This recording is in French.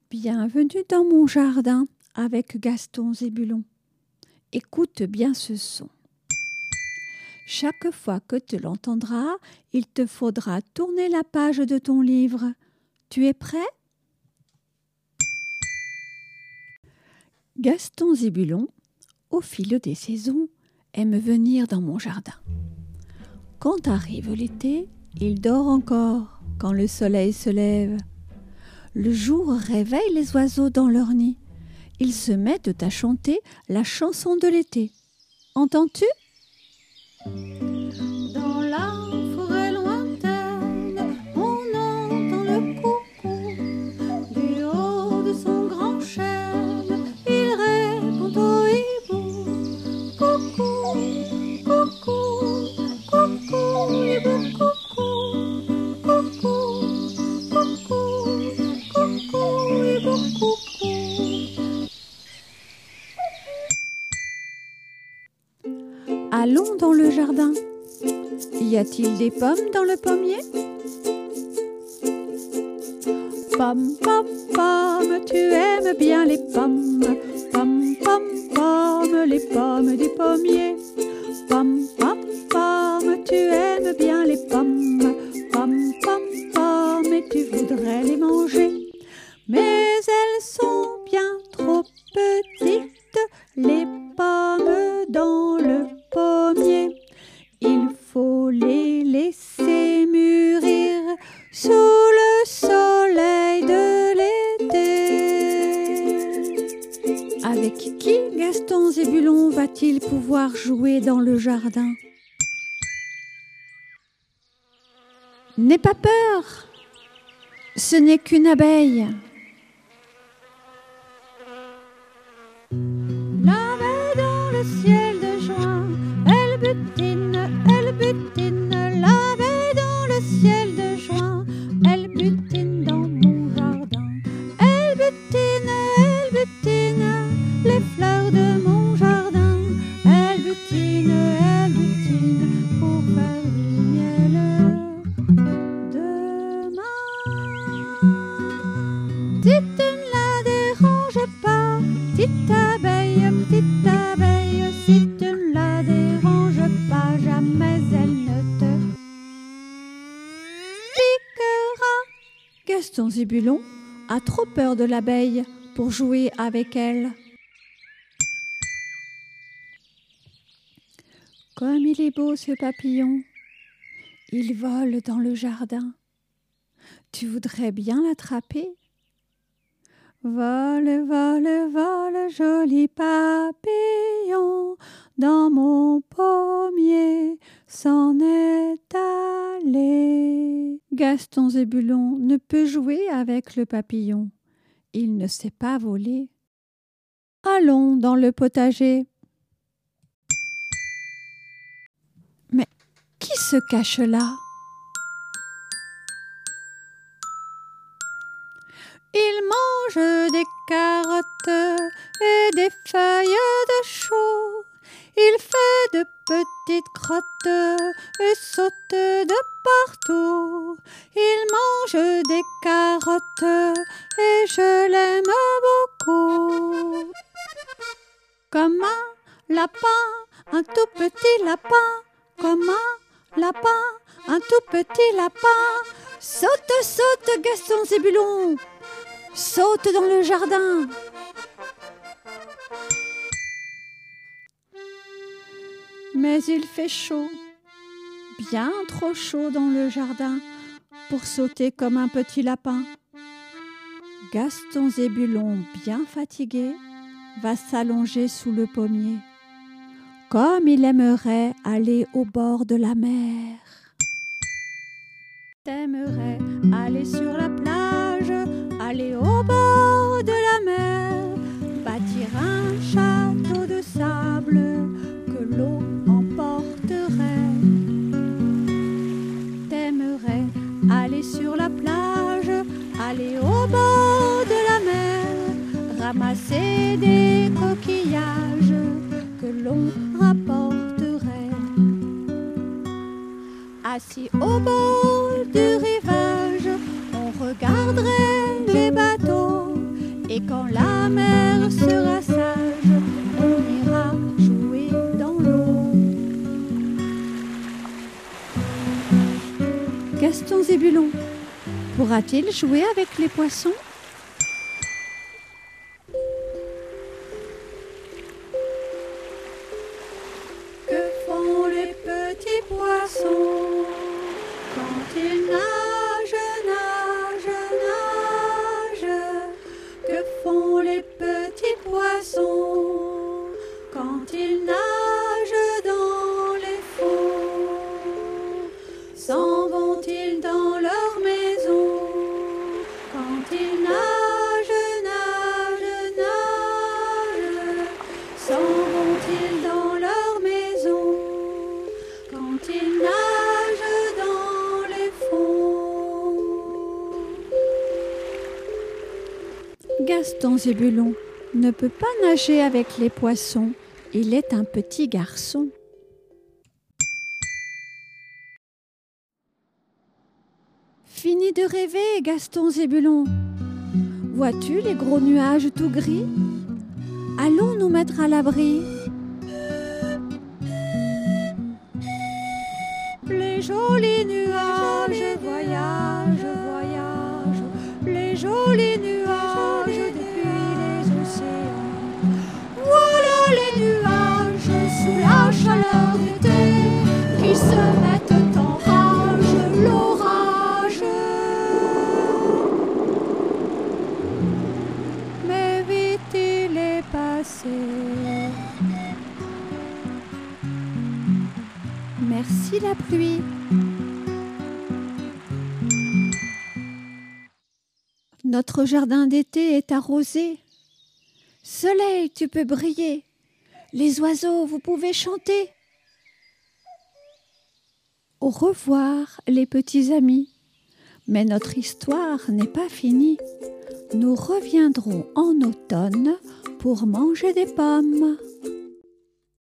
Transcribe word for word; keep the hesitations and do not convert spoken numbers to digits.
Bienvenue dans mon jardin avec Gaston Zébulon. Écoute bien ce son. Chaque fois que tu l'entendras, il te faudra tourner la page de ton livre. Tu es prêt? Gaston Zébulon, au fil des saisons, aime venir dans mon jardin. Quand arrive l'été, il dort encore quand le soleil se lève. Le jour réveille les oiseaux dans leur nid. Ils se mettent à chanter la chanson de l'été. Entends-tu? Dans la forêt lointaine, on entend le coucou. Du haut de son grand chêne, il répond au hibou. Coucou, coucou, coucou, hibou, coucou. Coucou, coucou, coucou, hibou, coucou. Allons dans le jardin. Y a-t-il des pommes dans le pommier? Pomme, pomme, pomme, tu aimes bien les pommes. Pomme, pomme, pomme, les pommes du pommier. Pomme, pomme, pomme, tu aimes bien les pommes. Pomme, pomme, pomme, et tu voudrais les manger. Mais elles sont bien trop petites, les pommes dans le pommier. Il faut les laisser mûrir sous le soleil de l'été. Avec qui Gaston Zébulon va-t-il pouvoir jouer dans le jardin? N'aie pas peur, ce n'est qu'une abeille. L'abeille dans le ciel de juin, elle butine, elle butine. L'abeille dans le ciel de juin, elle butine dans mon jardin. Elle butine, elle butine les fleurs de mon jardin. Elle butine, elle butine pour faire du miel demain. Dites, ne la dérange pas, petite abeille, petite abeille, si tu ne la déranges pas, jamais elle ne te piquera. Gaston Zébulon a trop peur de l'abeille pour jouer avec elle. Comme il est beau ce papillon, il vole dans le jardin. Tu voudrais bien l'attraper? Vole, vole, vole, joli papillon, dans mon pommier s'en est allé. Gaston Zébulon ne peut jouer avec le papillon. Il ne sait pas voler. Allons dans le potager. Mais qui se cache là? Il mange des carottes et des feuilles de chou. Il fait de petites crottes et saute de partout. Il mange des carottes et je l'aime beaucoup. Comme un lapin, un tout petit lapin. Comme un lapin, un tout petit lapin. Saute, saute, Gaston Zébulon! Saute dans le jardin! Mais il fait chaud, bien trop chaud dans le jardin pour sauter comme un petit lapin. Gaston Zébulon, bien fatigué, va s'allonger sous le pommier, comme il aimerait aller au bord de la mer. T'aimerais aller sur la plage, aller au bord de la mer, bâtir un château de sable que l'eau emporterait. T'aimerais aller sur la plage, aller au bord de la mer, ramasser des coquillages que l'on rapporterait. Assis au bord du rivage, on regarderait les bateaux Et quand la mer sera sage, on ira jouer dans l'eau. Gaston Zébulon pourra-t-il jouer avec les poissons? Que font les petits poissons quand ils nagent, nagent, nagent? Que font les petits poissons quand ils nagent dans les fonds? S'en vont-ils dans leur maison quand ils nagent, nagent, nagent? S'en vont-ils dans leur maison quand ils nagent dans les fonds? Gaston Zébulon ne peut pas nager avec les poissons. Il est un petit garçon. Fini de rêver, Gaston Zébulon. Vois-tu les gros nuages tout gris? Allons nous mettre à l'abri. Les jolis nuages voyagent, voyagent, les jolis nuages depuis les océans. Voilà les nuages sous la chaleur d'été qui se mettent en rage, l'orage. Mais vite il est passé. Merci la pluie. Notre jardin d'été est arrosé. Soleil, tu peux briller. Les oiseaux, vous pouvez chanter. Au revoir, les petits amis. Mais notre histoire n'est pas finie. Nous reviendrons en automne pour manger des pommes.